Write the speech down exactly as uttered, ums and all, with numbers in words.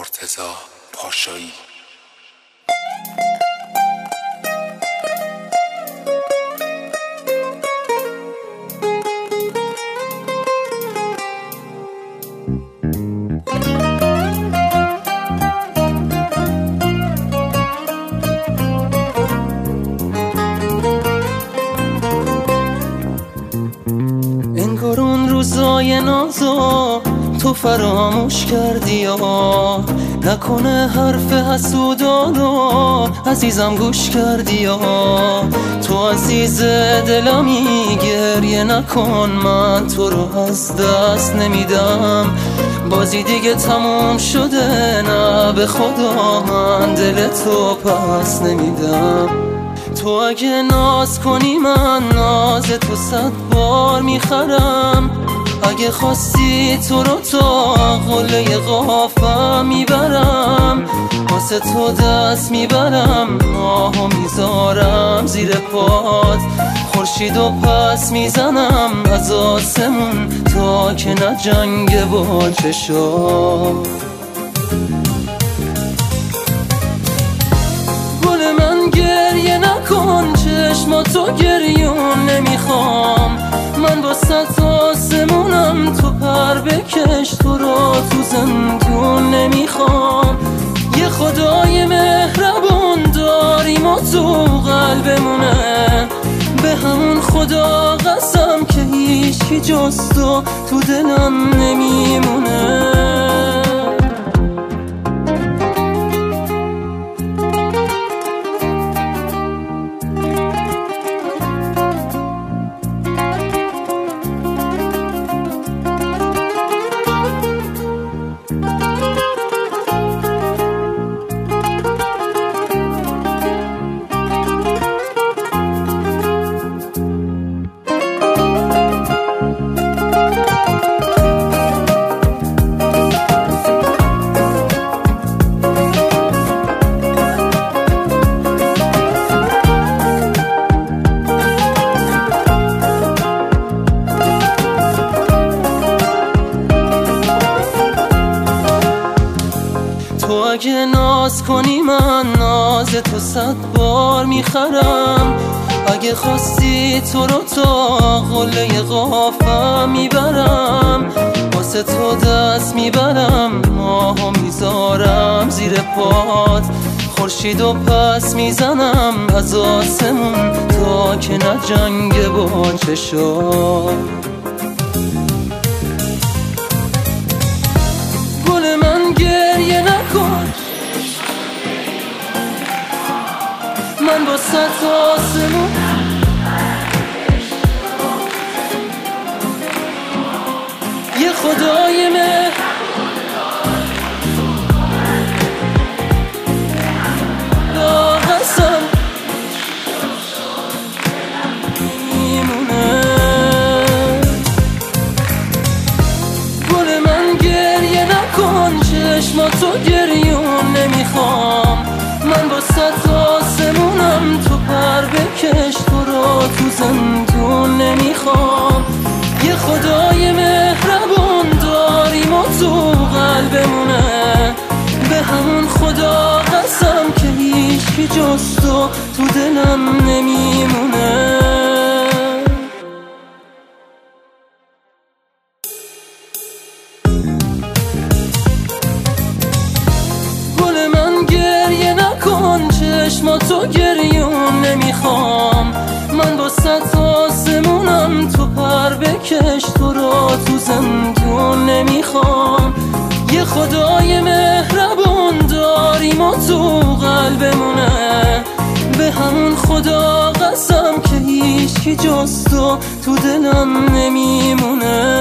مرتضی پاشایی. انگار اون روزای نازو تو فراموش کردی یا نکنه حرف حسودانو عزیزم گوش کردی یا تو عزیز دلمی گریه نکن، من تو رو از دست نمیدم، بازی دیگه تموم شده، نه به خدا من دل تو پس نمیدم. تو اگه ناز کنی من ناز تو صد بار میخرم، اگه خواستی تو رو تا قله قافم میبرم، واسه تو دست میبرم، آهو میذارم زیر پات، خورشید و پس میزنم از آسمون تا که نه جنگ با چشات. گل من گریه نکن، چشماتو گریون نمیخوام، من با ست آسمونم، تو پر بکش، تو رو تو زندون نمیخوام. یه خدای مهربون داریم و تو قلبمونه، به همون خدا قسم که هیچی جز تو تو دلم نمیمونه. تو اگه ناز کنی من ناز تو صد بار میخرم، اگه خواستی تو رو تا قله قافم میبرم، واسه تو دست میبرم، ماهو میذارم زیر پات، خورشید و پس میزنم از آسمون تا که نه جنگ با چشات. گل من گریه نکن، من با ست آسمون یه خدای مهر لا قسم میمونه. گل من گریه نکن، چشماتو گریون نمیخوام، من با ست آسمونم، تو پر بکش، تو رو تو زندون نمیخوام. یه خدای مهربون داریم و تو قلبمونه، به همون خدا قسم که هیچی جز تو تو دلم نمیمونه. گل من گریه نکن، چشماتو گریون نمیخوام، من با ست آسمونم، تو پر بکش، تو رو تو زندون نمیخوام. یه خدای مهربون داریم و تو قلبمونه، به همون خدا قسم که هیچی جز تو تو دلم نمیمونه.